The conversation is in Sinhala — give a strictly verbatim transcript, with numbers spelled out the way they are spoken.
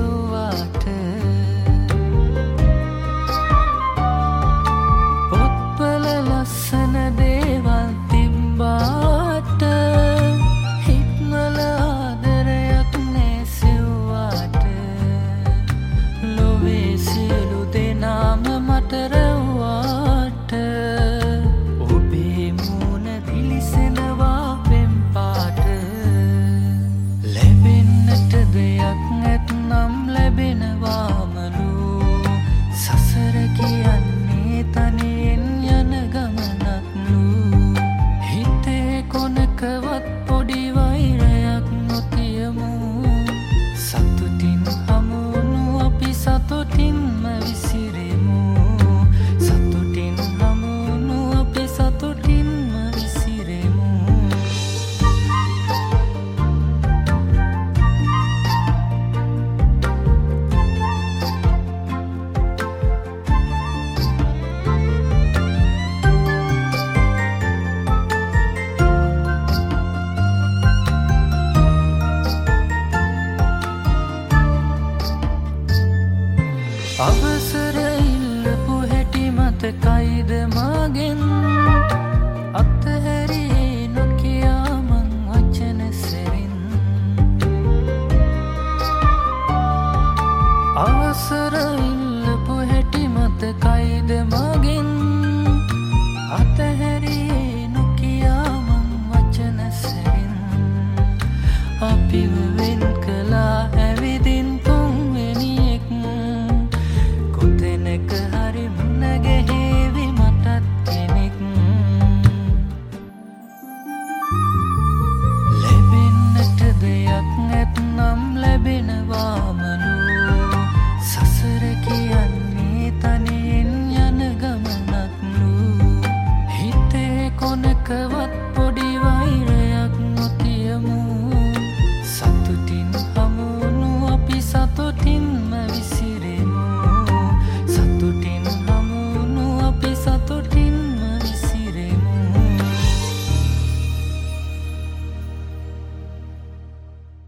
නැසෙව්වාට පොත්වල ලස්සන දේවල් තිබ්බාට හිත්වල ආදරයක් නැසෙව්වාට ලොවේ සියලු දෙනාම මට රැව්වාට ඔබේ මූණ දිලිසෙනවා පෙම් පාට ලැබෙන්නට දෙයක් නැත්නම් ලැබෙනවාමලු සසර කියන්නේ තනියෙන් යන ගමනක්ලු හිතේ කොනකවත් පොඩි වෛරයක් නොතියමු සතුටින් හමුවුණු අපි සතුටින්ම විසිරෙමු සතුටින් හමුවුණු අපි සතුටින්ම විසිරෙමු අවසර ඉල්ලපු හැටි මතකයිද මගෙන් අත්හැරියේ නොකියා මං වචන සෙරින් අවසර ඉල්ලපු හැටි මතකයිද මගෙන් අත්හැරියේ නොකියා මං වචන සෙරින් අපිව වෙන් කළා ඇවිදින් තුන්වෙනියෙක් කොතැනක හරි මුණ ගැහේවි මටත් කෙනෙක් ලැබෙන්නට දෙයක් නැත්නම් ලැබෙනවාමලු සසර කියන්නේ තනියෙන් යන ගමනක්ලු හිතේ කොනකවත් පොඩි